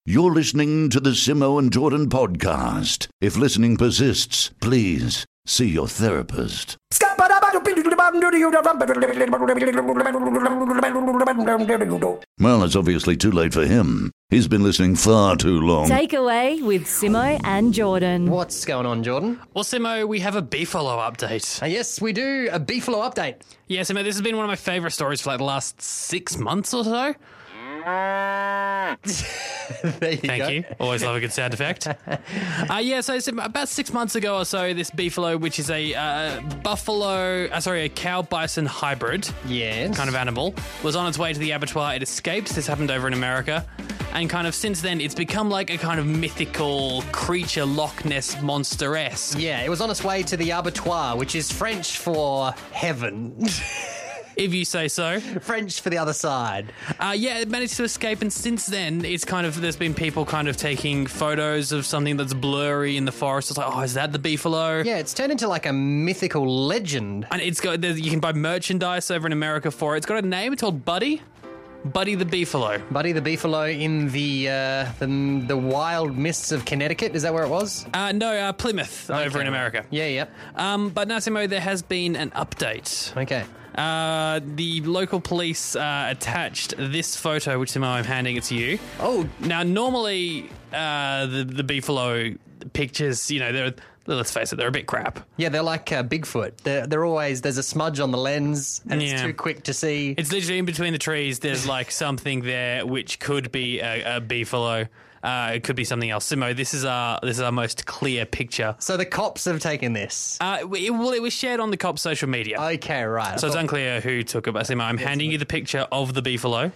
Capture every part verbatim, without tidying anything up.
You're listening to the Simo and Jordan podcast. If listening persists, please see your therapist. Well, it's obviously too late for him. He's been listening far too long. Takeaway with Simo and Jordan. What's going on, Jordan? Well, Simo, we have a Beefalo update. Uh, yes, we do. A Beefalo update. Yeah, Simo, this has been one of my favourite stories for like the last six months or so. There you Thank go. you. Always love a good sound effect. uh, yeah, so it's about six months ago or so, this Beefalo, which is a uh, buffalo, uh, sorry, a cow-bison hybrid Yes. kind of animal, was on its way to the abattoir. It escaped. This happened over in America. And kind of since then, it's become like a kind of mythical creature, Loch Ness monster-esque. Yeah, it was on its way to the abattoir, which is French for heaven. If you say so. French for the other side. Uh, yeah, it managed to escape, and since then, it's kind of, there's been people kind of taking photos of something that's blurry in the forest. It's like, oh, is that the Beefalo? Yeah, it's turned into like a mythical legend. And it's got, there's- you can buy merchandise over in America for it. It's got a name. It's called Buddy. Buddy the Beefalo. Buddy the Beefalo in the, uh, the the wild mists of Connecticut. Is that where it was? Uh, no, uh, Plymouth over Okay. in America. Yeah, yeah. Um, but Nassimo, there has been an update. Okay. Uh, the local police uh, attached this photo, which Simo, I'm handing it to you. Oh, Now, normally, uh, the, the Beefalo pictures, you know, they're, let's face it, they're a bit crap. yeah, they're like uh, Bigfoot. They're, they're always, there's a smudge on the lens and it's Yeah. too quick to see. It's literally in between the trees. There's like something there which could be a, a Beefalo. Uh, it could be something else. Simo, this is our this is our most clear picture. So the cops have taken this. Uh, it, well, it was shared on the cops' social media, Okay, right. I so it's thought- unclear who took it. But Simo, I'm handing you the picture of the Beefalo.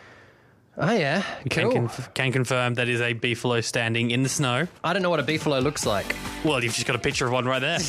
oh, yeah. Can, Cool. conf- can confirm that is a Beefalo standing in the snow. I don't know what a beefalo looks like. Well, you've just got a picture of one right there.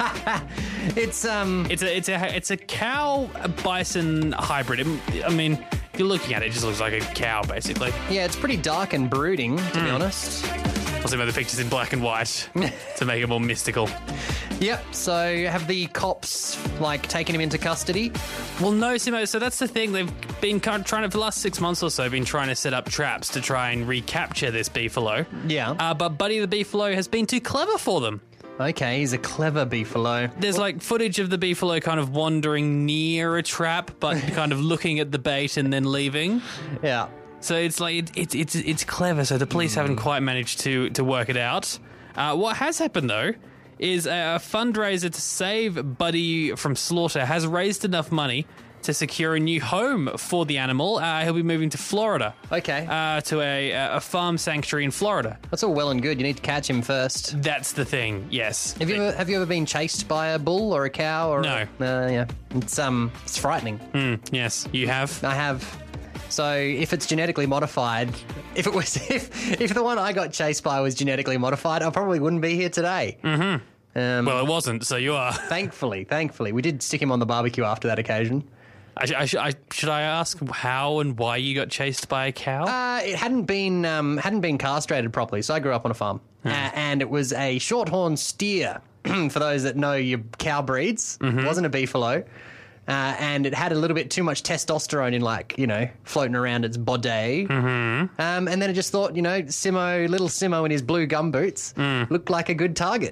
It's um, It's a it's a it's a cow bison hybrid. It- I mean, if you're looking at it, it just looks like a cow basically. yeah, it's pretty dark and brooding, to Hmm. be honest. I'll see about the pictures in black and white to make it more mystical. Yep. So have the cops like taken him into custody? Well, no, Simo. So that's the thing. They've been kind of trying to, for the last six months or so, been trying to set up traps to try and recapture this Beefalo. Yeah. Uh, but Buddy the Beefalo has been too clever for them. Okay, he's a clever beefalo. There's like footage of the Beefalo kind of wandering near a trap, but kind of looking at the bait and then leaving. Yeah. So it's like it, it's it's it's clever. So the police haven't quite managed to to work it out. Uh, what has happened though is a, a fundraiser to save Buddy from slaughter has raised enough money to secure a new home for the animal. Uh, he'll be moving to Florida. Okay. Uh, to a a farm sanctuary in Florida. That's all well and good. You need to catch him first. That's the thing. Yes. Have you ever have you ever been chased by a bull or a cow? Or No. Uh, yeah. It's um, it's frightening. Mm, yes, you have. I have. So if it's genetically modified, if it was if if the one I got chased by was genetically modified, I probably wouldn't be here today. Mm-hmm. Um, Well, it wasn't. So you are. thankfully, thankfully, we did stick him on the barbecue after that occasion. I, sh- I, sh- I, should I ask how and why you got chased by a cow? Uh, it hadn't been um, hadn't been castrated properly, so I grew up on a farm, uh, and it was a shorthorn steer. For those that know your cow breeds, it wasn't a beefalo, uh, and it had a little bit too much testosterone in, like, you know, floating around its body. Mm-hmm. Um, and then it just thought, you know, Simo, little Simo in his blue gumboots looked like a good target.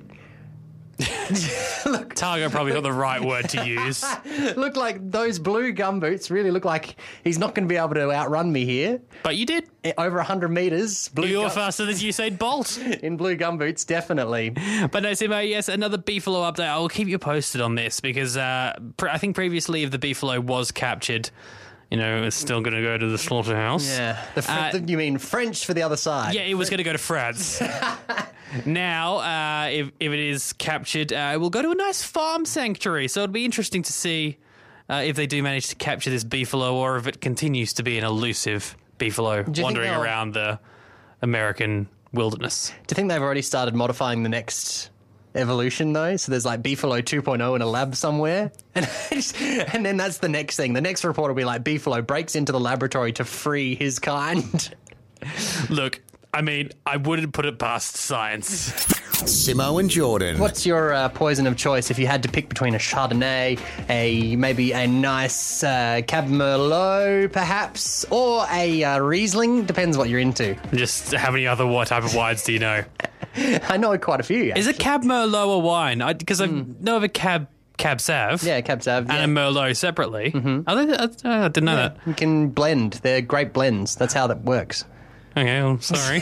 Look, Target probably not the right word to use. look like those blue gumboots really look like he's not going to be able to outrun me here. But you did. Over one hundred metres, blue You're gum- faster than Usain Bolt. in blue gumboots, definitely. But no, Simo, yes, another Beefalo update. I'll keep you posted on this because uh, pre- I think previously if the Beefalo was captured, you know, it's still going to go to the slaughterhouse. Yeah. The fr- Uh, the- you mean French for the other side? Yeah, it was going to go to France. Now, uh, if, if it is captured, uh, it will go to a nice farm sanctuary. So it'll be interesting to see uh, if they do manage to capture this Beefalo or if it continues to be an elusive Beefalo think wandering they'll- around the American wilderness. Do you think they've already started modifying the next evolution, though? So there's like Beefalo two point oh in a lab somewhere. And, and then that's the next thing. The next report will be like Beefalo breaks into the laboratory to free his kind. Look, I mean, I wouldn't put it past science. Simo and Jordan. What's your uh, poison of choice if you had to pick between a Chardonnay, a maybe a nice uh, Cab Merlot, perhaps, or a uh, Riesling? Depends what you're into. Just how many other what type of wines do you know? I know quite a few. Is a Cab Merlot a wine? Because I, Mm. I know of a Cab Cab Sav. Yeah, Cab Sav. Yeah. And a Merlot separately. Mm-hmm. Are they, I, I didn't know that. You can blend. They're great blends. That's how that works. Okay, well, sorry.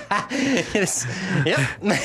Yes. Yep.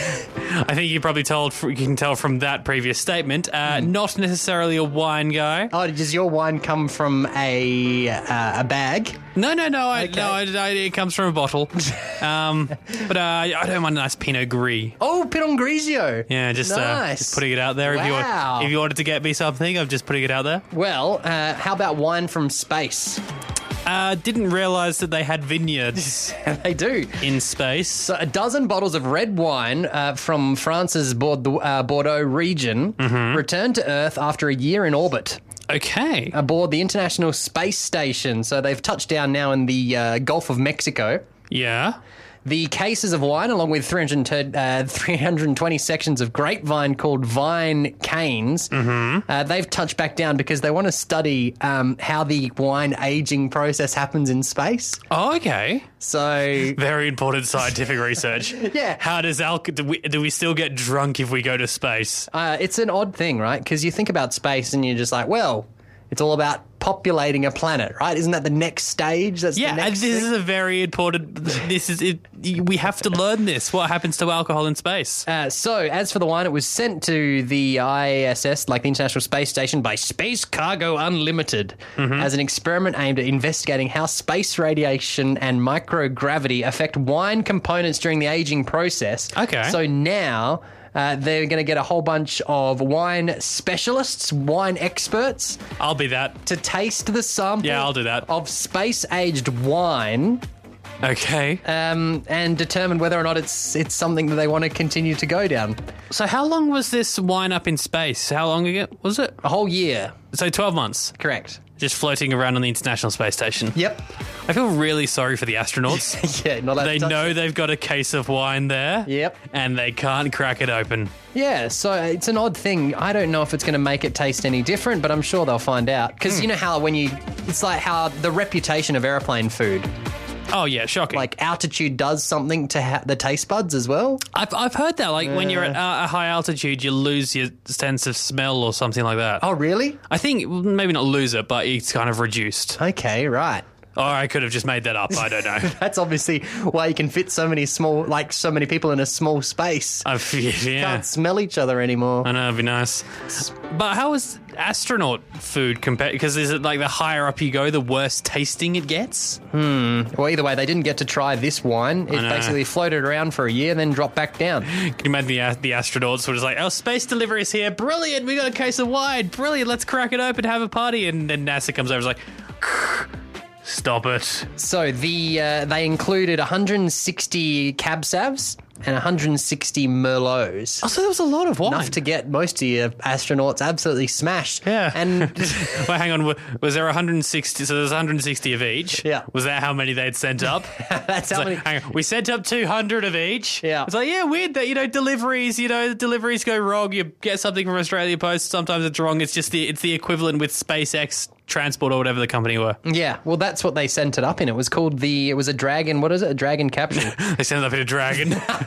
I think you probably told. You can tell from that previous statement. Uh, Mm. Not necessarily a wine guy. Oh, does your wine come from a uh, a bag? No, no, no. I, Okay. no, I, I, it comes from a bottle. Um, but uh, I don't mind a nice Pinot Gris. Oh, Pinot Grigio. Yeah, just, uh, Nice. just putting it out there. If you Wow. want, if you wanted to get me something, I'm just putting it out there. Well, uh, how about wine from space? Uh, didn't realise that they had vineyards They do. in space. So a dozen bottles of red wine uh, from France's Bordeaux, uh, Bordeaux region Mm-hmm. returned to Earth after a year in orbit Okay. aboard the International Space Station. So they've touched down now in the uh, Gulf of Mexico. Yeah. The cases of wine, along with three hundred, uh, three hundred twenty sections of grapevine called vine canes, Mm-hmm. uh, they've touched back down because they want to study um, how the wine aging process happens in space. Oh, okay. So, Very important scientific research. Yeah. How does alcohol... Do we, do we still get drunk if we go to space? uh, it's an odd thing, right? Because you think about space and you're just like, well, it's all about populating a planet, right? Isn't that the next stage? That's Yeah, the and next this thing? is a very important... This is it. We have to learn this. What happens to alcohol in space? Uh, so, as for the wine, it was sent to the I S S, like the International Space Station, by Space Cargo Unlimited Mm-hmm. as an experiment aimed at investigating how space radiation and microgravity affect wine components during the aging process. Okay. So now... Uh, they're going to get a whole bunch of wine specialists, wine experts, I'll be that. to taste the sample Yeah, I'll do that. of space-aged wine Okay. um, and determine whether or not it's it's something that they want to continue to go down. So how long was this wine up in space? How long ago was it? A whole year, So twelve months. correct. Just floating around on the International Space Station. Yep. I feel really sorry for the astronauts. Yeah, not allowed They to touch know it. they've got a case of wine there. Yep. And they can't crack it open. Yeah, so it's an odd thing. I don't know if it's going to make it taste any different, but I'm sure they'll find out. Because Hmm. you know how when you... It's like how the reputation of airplane food, Oh, yeah, shocking. like altitude does something to ha- the taste buds as well. I've, I've heard that. Like, when you're at uh, a high altitude, you lose your sense of smell or something like that. Oh, really? I think, well, maybe not lose it, but it's kind of reduced. Okay, right. Or I could have just made that up. I don't know. That's obviously why you can fit so many small, like so many people in a small space. I've, yeah. Can't smell each other anymore. I know, it'd be nice. But how is astronaut food compared? Because is it like the higher up you go, the worse tasting it gets? Well, either way, they didn't get to try this wine. It know. basically floated around for a year, then dropped back down. Can you imagine the, the astronauts were just like, our space delivery is here. Brilliant. We got a case of wine. Brilliant. Let's crack it open, have a party. And then NASA comes over and is like, stop it. So the uh, they included one hundred sixty Cab Savs and one hundred sixty Merlots. Oh, so there was a lot of wine. Enough to get most of your astronauts absolutely smashed. Yeah. And Well, hang on. Was there one hundred sixty? So there's one hundred sixty of each. Yeah. Was that how many they'd sent up? that's how So, many. hang on, we sent up two hundred of each. Yeah. It's like, yeah, weird that, you know, deliveries, you know, deliveries go wrong. You get something from Australia Post, sometimes it's wrong. It's just the, it's the equivalent with SpaceX Transport or whatever the company were. Yeah, well, that's what they sent it up in. It was called the. It was a dragon. What is it? A dragon capsule. They sent it up in a dragon.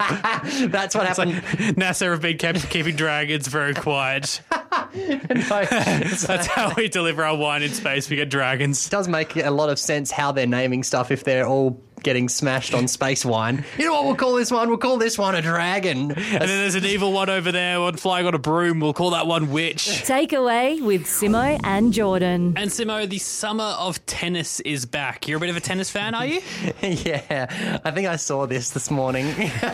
That's what It's like happened. NASA have been kept keeping dragons very quiet. No, That's how we deliver our wine in space. We get dragons. it does make a lot of sense how they're naming stuff if they're all getting smashed on space wine. You know what we'll call this one? We'll call this one a dragon. And then there's an evil one over there, one flying on a broom. We'll call that one witch. Takeaway with Simo and Jordan. And Simo, the summer of tennis is back. You're a bit of a tennis fan, are you? Yeah, I think I saw this this morning.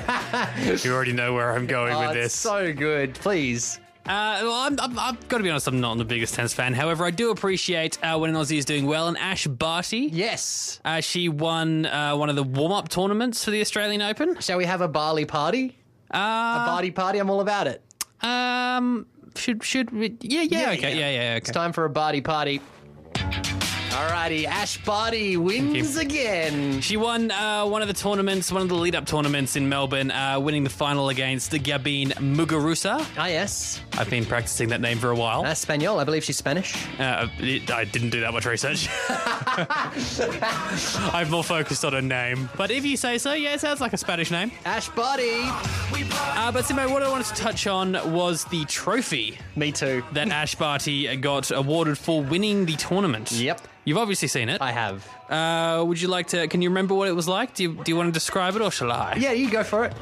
You already know where I'm going Oh, with it's this. so good. Please. Uh, well, I'm, I'm, I've got to be honest, I'm not the biggest tennis fan. However, I do appreciate uh, when an Aussie is doing well. And Ash Barty, Yes. uh, she won uh, one of the warm-up tournaments for the Australian Open. Shall we have a barley party? a Uh, barley party? I'm all about it. um, should should we? Yeah, yeah, okay, yeah, yeah, It's okay. time for a barley party. Alrighty, Ash Barty wins again. She won uh, one of the tournaments, one of the lead-up tournaments in Melbourne, uh, winning the final against Gabine Muguruza. Ah, yes. I've been practicing that name for a while. Uh, Spaniel, I believe she's Spanish. Uh, it, I didn't do that much research. I'm more focused on her name. But if you say so, yeah, it sounds like a Spanish name. Ash Barty. Uh, but Simo, what I wanted to touch on was the trophy Me too. that Ash Barty got awarded for winning the tournament. Yep. You've obviously seen it. I have. Uh, would you like to... Can you remember what it was like? Do you, do you want to describe it, or shall I? Yeah, you go for it.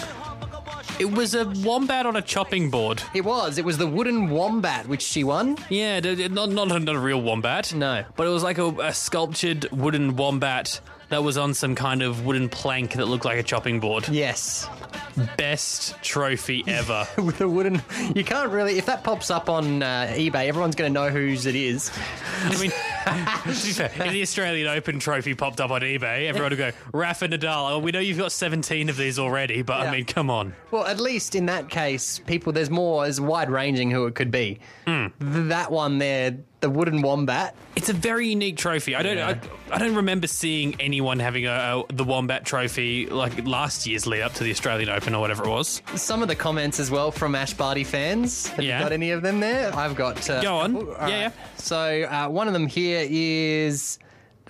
It was a wombat on a chopping board. It was. It was the wooden wombat, which she won. Yeah, d- d- not, not, not a real wombat. No. But it was like a, a sculptured wooden wombat that was on some kind of wooden plank that looked like a chopping board. Yes. Best trophy ever. With a wooden... You can't really... If that pops up on uh, eBay, everyone's going to know whose it is. I mean, to be fair, if the Australian Open trophy popped up on eBay, everyone would go, Rafa Nadal, oh, we know you've got seventeen of these already, but Yeah. I mean, come on. Well, at least in that case, people, there's more, there's wide-ranging who it could be. Mm. That one there, the wooden wombat. It's a very unique trophy. I don't, Yeah. I, I don't remember seeing anyone having a, a the Wombat trophy like last year's lead up to the Australian Open or whatever it was. Some of the comments as well from Ash Barty fans. Have Yeah. you got any of them there? I've got... Uh, Go on. all right. Yeah, yeah. So uh, one of them here is...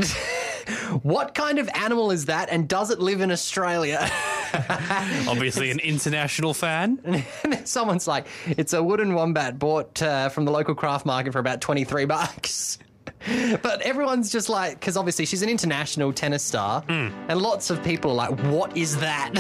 What kind of animal is that, and does it live in Australia? Obviously, an international fan. And then someone's like, it's a wooden wombat bought uh, from the local craft market for about twenty-three bucks. But everyone's just like, because obviously she's an international tennis star, Mm. and lots of people are like, what is that?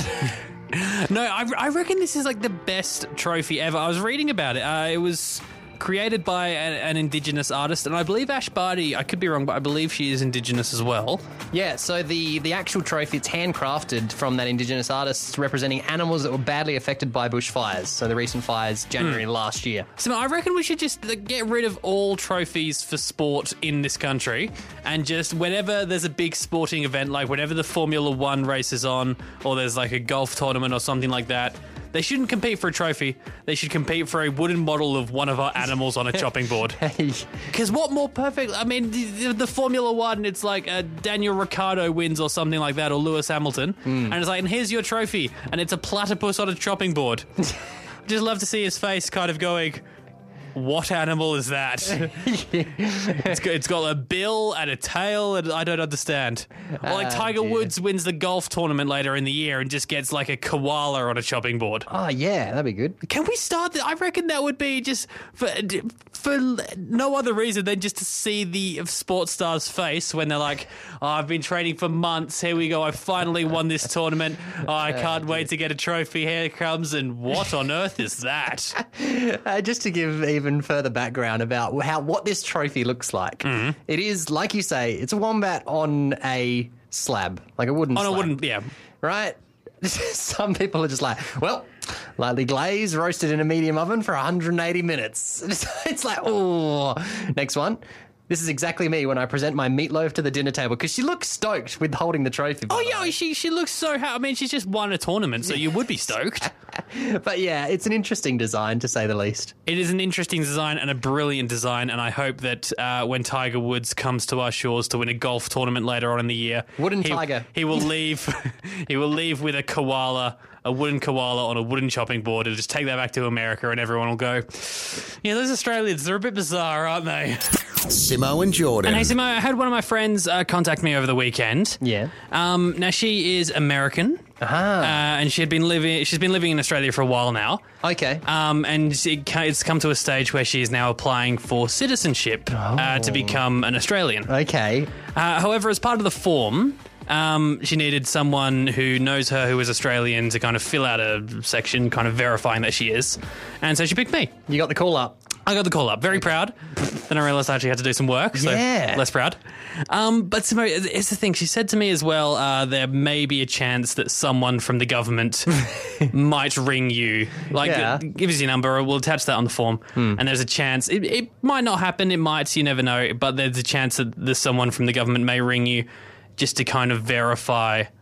No, I, I reckon this is like the best trophy ever. I was reading about it. Uh, it was created by an, an Indigenous artist, and I believe Ash Barty, I could be wrong, but I believe she is Indigenous as well. Yeah, so the, the actual trophy, it's handcrafted from that Indigenous artist representing animals that were badly affected by bushfires. So the recent fires, January last year. So I reckon we should just like, get rid of all trophies for sport in this country, and just whenever there's a big sporting event, like whenever the Formula One race is on, or there's like a golf tournament or something like that, they shouldn't compete for a trophy. They should compete for a wooden model of one of our animals on a chopping board. Hey. Because what more perfect? I mean, the, the Formula One, it's like uh, Daniel Ricciardo wins or something like that, or Lewis Hamilton. And it's like, and here's your trophy. And it's a platypus on a chopping board. Just love to see his face kind of going, what animal is that? it's, got, it's got a bill and a tail, and I don't understand. Or like Ah, Tiger dear. Woods wins the golf tournament later in the year and just gets like a koala on a chopping board. Oh, yeah, that'd be good. Can we start that? I reckon that would be just for for no other reason than just to see the sports star's face when they're like, oh, I've been training for months. Here we go. I finally won this tournament. Oh, I can't wait to get a trophy. Here it comes. And what on earth is that? Uh, just to give even further background about how what this trophy looks like. Mm-hmm. It is, like you say, it's a wombat on a slab, like a wooden On a slab. wooden, yeah. Right? Some people are just like, well, lightly glazed, roasted in a medium oven for one hundred eighty minutes. It's like, oh. Next one. This is exactly me when I present my meatloaf to the dinner table, because she looks stoked with holding the trophy. by Oh, the yeah, way. she she looks so happy. I mean, she's just won a tournament, so you would be stoked. But yeah, it's an interesting design, to say the least. It is an interesting design and a brilliant design, and I hope that uh, when Tiger Woods comes to our shores to win a golf tournament later on in the year, Wooden he, tiger. he will leave. He will leave with a koala, a wooden koala on a wooden chopping board, and just take that back to America, and everyone will go, "Yeah, those Australians, they're a bit bizarre, aren't they?" Simo and Jordan. And hey, Simo, I had one of my friends uh, contact me over the weekend. Yeah. Um, now she is American. Ah. Uh, and she had been living. She's been living in Australia for a while now. Okay. Um, and it, ca- it's come to a stage where she is now applying for citizenship uh, to become an Australian. Okay. Uh, however, as part of the form, um, she needed someone who knows her who is Australian to kind of fill out a section, kind of verifying that she is. And so she picked me. You got the call up. I got the call up. Very proud. Then I realised I actually had to do some work, so Yeah. less proud. Um, but Simone, it's the thing. She said to me as well, uh, there may be a chance that someone from the government might ring you. Like, Yeah. give us your number, we'll attach that on the form. And there's a chance. It, it might not happen, it might, you never know. But there's a chance that there's someone from the government may ring you just to kind of verify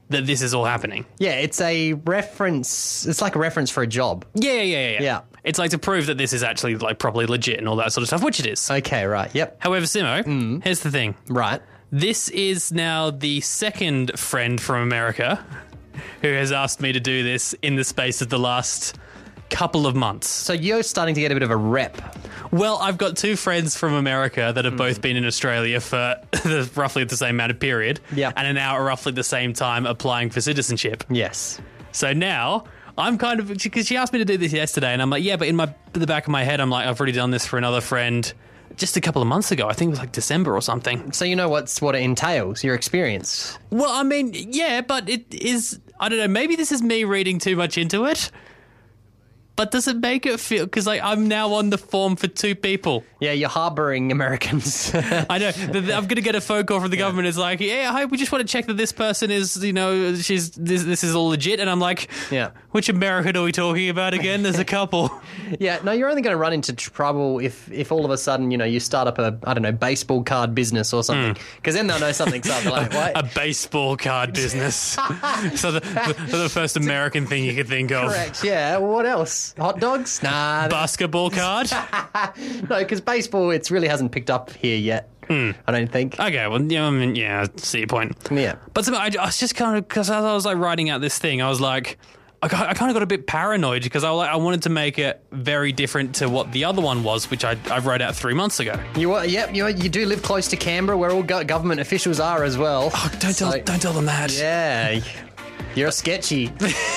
that this is all happening. Yeah, it's a reference. It's like a reference for a job. Yeah, yeah, yeah, yeah. Yeah. It's like to prove that this is actually like properly legit and all that sort of stuff, which it is. Okay, right. Yep. However, Simo, here's the thing. Right. This is now the second friend from America who has asked me to do this in the space of the last couple of months. So you're starting to get a bit of a rep. Well, I've got two friends from America that have mm. both been in Australia for roughly the same amount of period. Yeah. And are now at roughly the same time applying for citizenship. Yes. So now I'm kind of, because she asked me to do this yesterday, and I'm like, yeah, but in my in the back of my head, I'm like, I've already done this for another friend just a couple of months ago. I think it was like December or something. So you know what's what it entails, your experience. Well, I mean, yeah, but it is, I don't know, maybe this is me reading too much into it. But does it make it feel... Because like, I'm now on the form for two people. Yeah, you're harbouring Americans. I know. I'm going to get a phone call from the government. It's like, yeah, hi, we just want to check that this person is, you know, she's this, this is all legit. And I'm like, yeah, which American are we talking about again? There's a couple. Yeah, no, you're only going to run into trouble if, if all of a sudden, you know, you start up a, I don't know, baseball card business or something. Because mm. then they'll know something's up. They're like, what? A baseball card business. So the, the, the first American thing you could think of. Correct, yeah. What else? Hot dogs? Nah. Basketball card? No, because baseball, it really hasn't picked up here yet. Mm. I don't think. Okay, well, yeah, I mean, yeah, I see your point. Yeah. But I, I was just kind of, because as I was like writing out this thing, I was like, I, I kind of got a bit paranoid because I, I wanted to make it very different to what the other one was, which I, I wrote out three months ago. You are, yep, you, you do live close to Canberra, where all go- government officials are as well. Oh, don't so, tell, don't tell them that. Yeah. You're sketchy.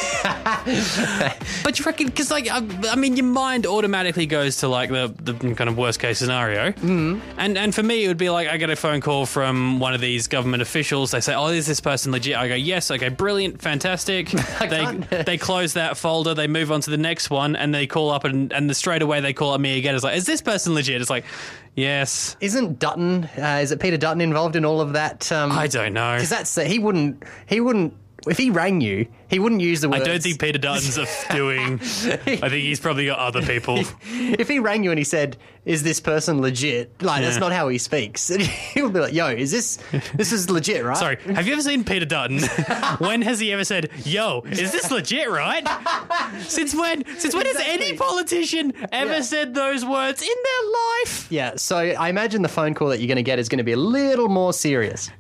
But you reckon, because, like, I, I mean, your mind automatically goes to, like, the, the kind of worst-case scenario. Mm. And and for me, it would be like, I get a phone call from one of these government officials. They say, oh, is this person legit? I go, yes. Okay, brilliant, fantastic. they they close that folder. They move on to the next one, and they call up, and, and the straight away they call up me again. It's like, is this person legit? It's like, yes. Isn't Dutton, uh, is it Peter Dutton involved in all of that? Um, I don't know. Because that's, uh, he wouldn't, he wouldn't, if he rang you, he wouldn't use the words. I don't think Peter Dutton's doing... I think he's probably got other people. If he rang you and he said, is this person legit? Like, yeah. That's not how he speaks. He would be like, yo, is this... This is legit, right? Sorry, have you ever seen Peter Dutton? When has he ever said, yo, is this legit, right? Since when? Since when exactly. has any politician ever yeah. said those words in their life? Yeah, so I imagine the phone call that you're going to get is going to be a little more serious.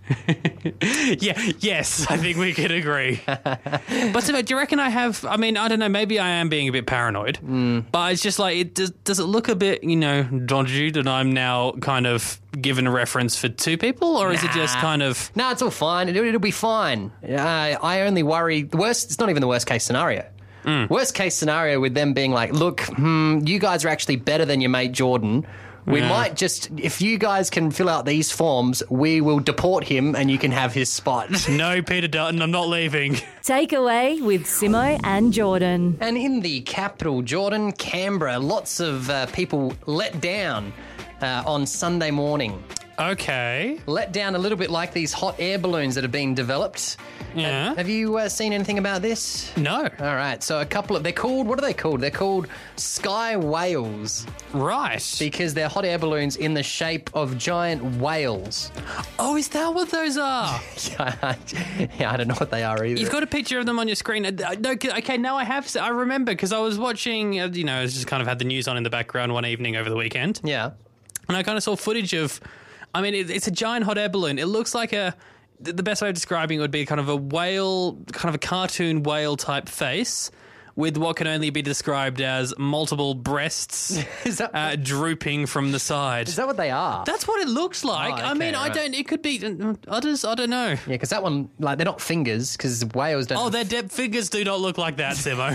Yeah, yes, I think we could agree. But do you reckon I have, I mean, I don't know, maybe I am being a bit paranoid, mm. but it's just like, it does, does it look a bit, you know, dodgy that I'm now kind of given a reference for two people, or is nah. it just kind of... No, it's all fine. It'll, it'll be fine. Uh, I only worry, the worst, it's not even the worst case scenario. Mm. Worst case scenario with them being like, look, hmm, you guys are actually better than your mate Jordan. We yeah. might just, if you guys can fill out these forms, we will deport him and you can have his spot. No, Peter Dutton, I'm not leaving. Takeaway with Simo and Jordan. And in the capital, Jordan, Canberra, lots of uh, people let down uh, on Sunday morning. Okay. Let down a little bit like these hot air balloons that have been developed. Yeah. Uh, have you uh, seen anything about this? No. All right. So a couple of, they're called, what are they called? They're called sky whales. Right. Because they're hot air balloons in the shape of giant whales. Oh, is that what those are? yeah, I don't know what they are either. You've got a picture of them on your screen. Uh, no, okay, now I have, I remember because I was watching, uh, you know, I just kind of had the news on in the background one evening over the weekend. Yeah. And I kind of saw footage of, I mean, it, it's a giant hot air balloon. It looks like a, the best way of describing it would be kind of a whale, kind of a cartoon whale type face with what can only be described as multiple breasts is that, uh, drooping from the side. Is that what they are? That's what it looks like. Oh, okay, I mean, right. I don't, it could be others, I don't know. Yeah, because that one, like, they're not fingers, because whales don't... Oh, their de- fingers do not look like that, Simo.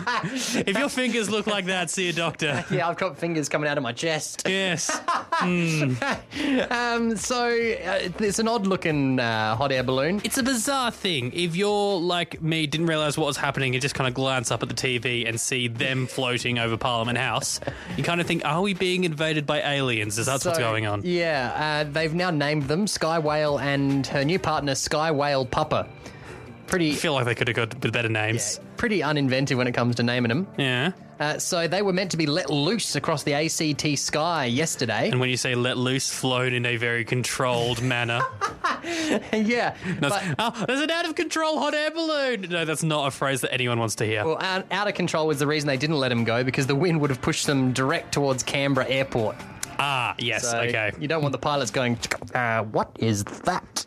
If your fingers look like that, see a doctor. Yeah, I've got fingers coming out of my chest. Yes. Mm. um, so, uh, it's an odd-looking uh, hot air balloon. It's a bizarre thing. If you're, like me, didn't realise what was happening and just kind of glance up at the T V and see them floating over Parliament House, you kind of think, are we being invaded by aliens? Is that so, what's going on? Yeah, uh, they've now named them Sky Whale and her new partner, Sky Whale Pupper. Pretty... I feel like they could have got better names. Yeah, pretty uninventive when it comes to naming them. Yeah. Uh, so they were meant to be let loose across the A C T sky yesterday. And when you say let loose, flown in a very controlled manner. yeah. That's- but- oh, there's an out-of-control hot air balloon. No, that's not a phrase that anyone wants to hear. Well, out, out of control was the reason they didn't let him go, because the wind would have pushed them direct towards Canberra Airport. ah, yes, So okay. You don't want the pilots going, uh, what is that?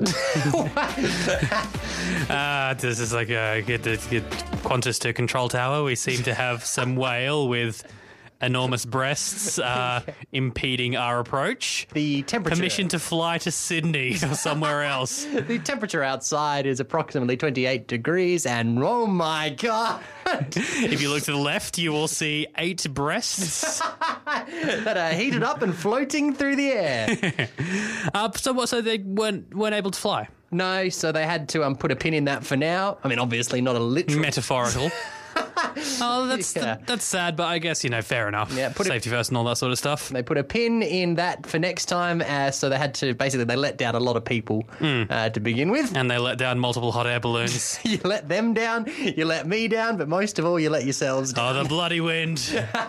Uh, this is like a get, get, get Qantas to control tower. We seem to have some whale with enormous breasts uh, impeding our approach. The temperature. Permission to fly to Sydney or somewhere else. The temperature outside is approximately twenty-eight degrees, and oh my God. If you look to the left, you will see eight breasts. that are heated up and floating through the air. Uh, so what? So they weren't weren't able to fly. No, so they had to um, put a pin in that for now. I mean, obviously not a literal. Metaphorical. Oh, that's Yeah. that's sad, but I guess, you know, fair enough. Yeah, put it- Safety first and all that sort of stuff. They put a pin in that for next time, uh, so they had to basically they let down a lot of people uh, to begin with. And they let down multiple hot air balloons. You let them down, you let me down, but most of all, you let yourselves down. Oh, the bloody wind.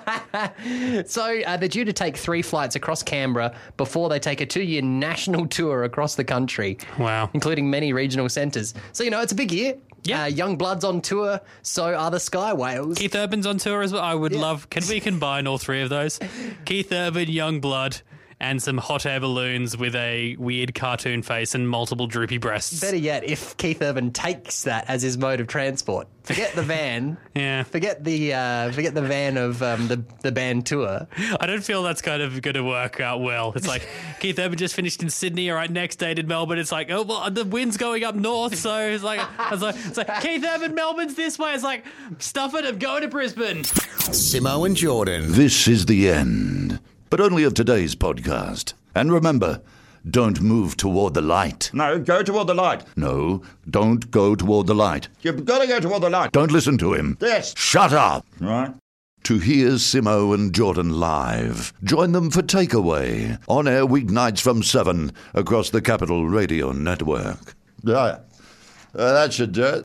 So uh, they're due to take three flights across Canberra before they take a two-year national tour across the country. Wow. Including many regional centres. So, you know, it's a big year. Yeah. Uh, Young Blood's on tour, so are the Sky Whales. Keith Urban's on tour as well. I would Yeah. love. Can we combine all three of those? Keith Urban, Youngblood, and some hot air balloons with a weird cartoon face and multiple droopy breasts. Better yet, if Keith Urban takes that as his mode of transport. Forget the van. Yeah. Forget the uh, forget the van of um, the the band tour. I don't feel that's kind of going to work out well. It's like Keith Urban just finished in Sydney. All right, next date in Melbourne. It's like, oh well, the wind's going up north, so it's like, it's like, it's like Keith Urban, Melbourne's this way. It's like, stuff it, I'm going to Brisbane. Simo and Jordan. This is the end, but only of today's podcast. And remember, don't move toward the light. No, go toward the light. No, don't go toward the light. You've got to go toward the light. Don't listen to him. Yes. Shut up. Right. To hear Simo and Jordan live, join them for Takeaway, on air weeknights from seven across the Capital Radio Network. Yeah. Uh, that should do it.